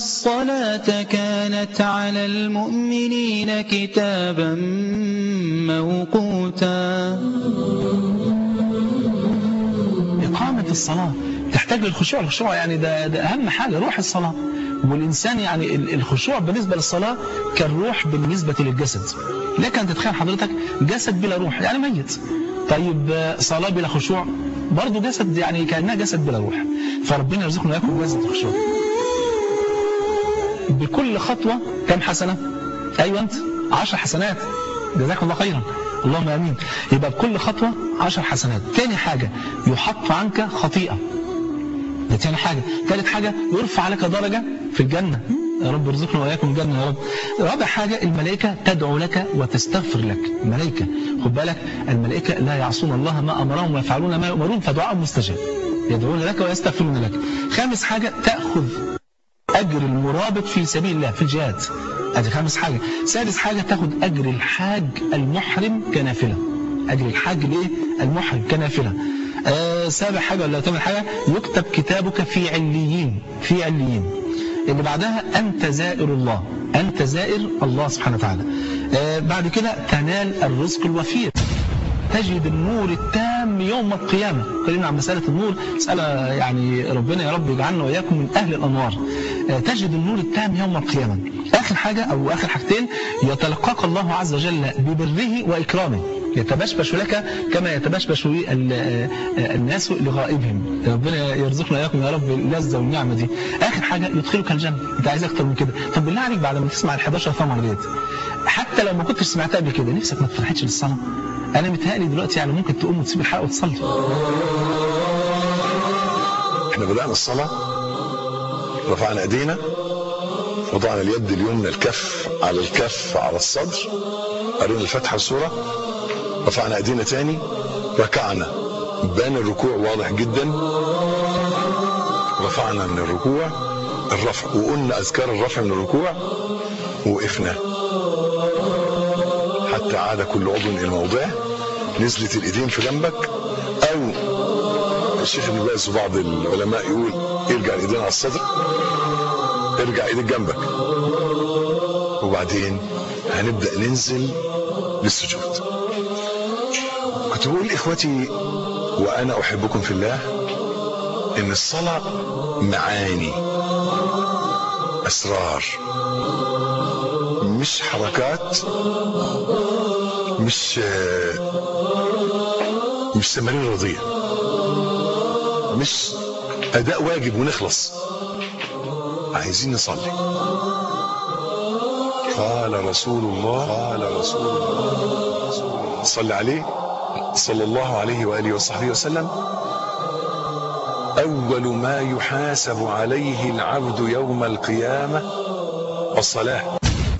الصلاة كانت على المؤمنين كتابا موقوتا. إقامة الصلاة تحتاج للخشوع. الخشوع يعني ده أهم حاجة، روح الصلاة. والإنسان يعني الخشوع بالنسبة للصلاة كالروح بالنسبة للجسد. لكن أنت تتخيل حضرتك جسد بلا روح يعني ميت. طيب صلاة بلا خشوع برضو جسد يعني كأنها جسد بلا روح. فربنا يرزقنا وياكم جسد الخشوع. بكل خطوة كم حسنة؟ أيوة أنت 10 حسنات. جزاك الله خيرا، اللهم امين. يبقى بكل خطوة 10 حسنات. تاني حاجة يحط عنك خطيئة. ده تاني حاجة. ثالث حاجة يرفع لك درجة في الجنة. يا رب ارزقنا وإياكم الجنة يا رب. رابع حاجة الملائكة تدعو لك وتستغفر لك. الملائكة خد بالك، الملائكة لا يعصون الله ما أمرهم ويفعلون ما يؤمرون فدعاء مستجاب. يدعون لك ويستغفرون لك. خامس حاجة تأخذ أجر المرابط في سبيل الله في الجهاد. ادي خامس حاجة. سادس حاجة تاخد أجر الحاج المحرم كنافلة. أجر الحاج ليه؟ المحرم كنافلة. سابع حاجة ولا ثامن حاجة يكتب كتابك في عليين. في عليين. اللي بعدها أنت زائر الله. أنت زائر الله سبحانه وتعالى. بعد كده تنال الرزق الوفير. تجد النور التام يوم القيامة. قلنا عن مسألة النور مسألة يعني ربنا يا رب يجعلنا وإياكم من أهل الأنوار. تجد النور التام يوم القيامة. آخر حاجة أو آخر حاجتين يتلقاك الله عز وجل ببره وإكرامه. يتبشبش لك كما يتبشبش الناس لغائبهم. ربنا يرزقنا إياكم يا رب اللذة والنعمة دي. آخر حاجة يدخلك الجنة. أنت عايز أكتر من كده؟ طب بالله عليك بعد ما تسمع ال11 ثمرة ديت حتى لو ما كنتش سمعتها قبل كده نفسك ما تفرحتش للصلاة؟ أنا متهيألي دلوقتي يعني ممكن تقوم وتسيب الحلقة وتصلي. احنا بدأنا الصلاة، رفعنا ايدينا، وضعنا اليد اليمنى الكف على الكف على الصدر، قرينا الفاتحة والسورة، رفعنا ايدينا تاني، ركعنا، بان الركوع واضح جدا، رفعنا من الركوع الرفع وقلنا أذكار الرفع من الركوع، ووقفنا حتى عاد كل عضو إلى موضعه. نزلت الإيدين في جنبك، أو الشيخ ابن باز وبعض العلماء يقول ارجع الإيدين على الصدر، ارجع إيدك جنبك، وبعدين هنبدأ ننزل للسجود. كنت بقول إخوتي وأنا أحبكم في الله إن الصلاة معاني، أسرار، مش حركات، مش تمارين رياضية، مش أداء واجب ونخلص. عايزين نصلي. قال رسول الله صلى عليه صلى الله عليه وآله وصحبه وسلم: أول ما يحاسب عليه العبد يوم القيامة الصلاة،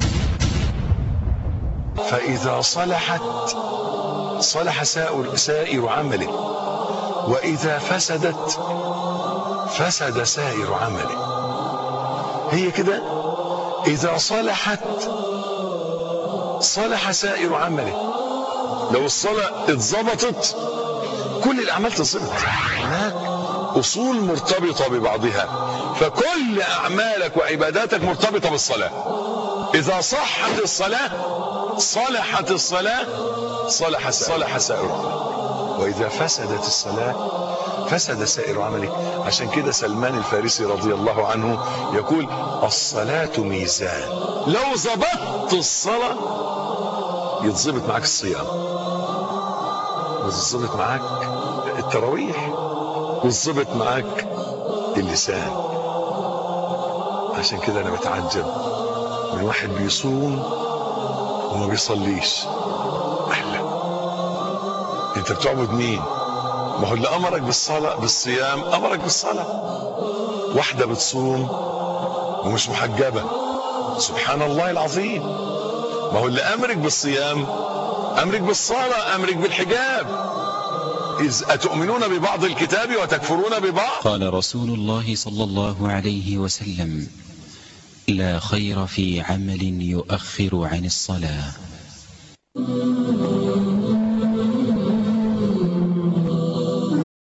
فإذا صلحت صلح سائر عمله، وإذا فسدت فسد سائر عمله. هي كده، إذا صلحت صلح سائر عمله. لو الصلاة اتظبطت كل الأعمال تظبط. هناك أصول مرتبطة ببعضها، فكل أعمالك وعباداتك مرتبطة بالصلاة. إذا صحت الصلاة صلحت الصلاة صلح سائر عملك، وإذا فسدت الصلاة فسد سائر عملك. عشان كده سلمان الفارسي رضي الله عنه يقول: الصلاة ميزان، لو ظبطت الصلاة يتظبط معك الصيام، ويتظبط معك التراويح، ويتظبط معك اللسان. عشان كده أنا بتعجب من واحد بيصوم وما بيصليش. أحلى، أنت بتعبد مين؟ ما هو اللي أمرك بالصيام أمرك بالصلاة. واحدة بتصوم ومش محجبة، سبحان الله العظيم. ما هو اللي أمرك بالصيام أمرك بالصلاة، أمرك بالحجاب. إذ أتؤمنون ببعض الكتاب وتكفرون ببعض. قال رسول الله صلى الله عليه وسلم: لا خير في عمل يؤخر عن الصلاة.